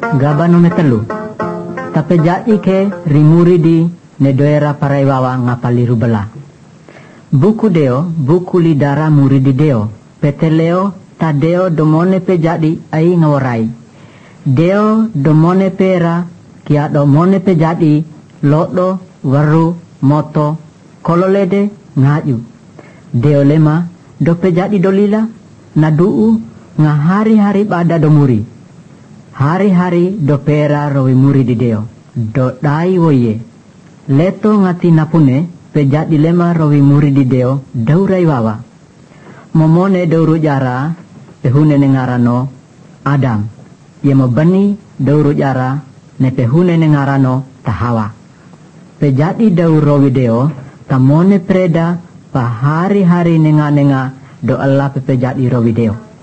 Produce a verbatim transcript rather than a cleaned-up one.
Gaba nome telu. Tapeja ike rimuridi ne doera paraiwawa ngapali rubela. Buku deo, buku lidara muridi deo. Peteleo tadeo domone pejadi ai ngawarai. Deo domone pera kia domone pejadi lodo waru moto kololede ngaju. Deo lema do pejadi dolila naduu nga hari-hari pada domuri. Hari-hari do pera rowi muri di deo. Do dai woye. Leto ngati napune pejadi lema rowi muri di deo daurai wawa. Momone dauru jara pehune nengarano Adam. Ye bani dauru jara ne pehune nengarano Tahawa. Pejadi dauro video tamone preda pa hari-hari nenga-nenga do Allah pepejadi ro video.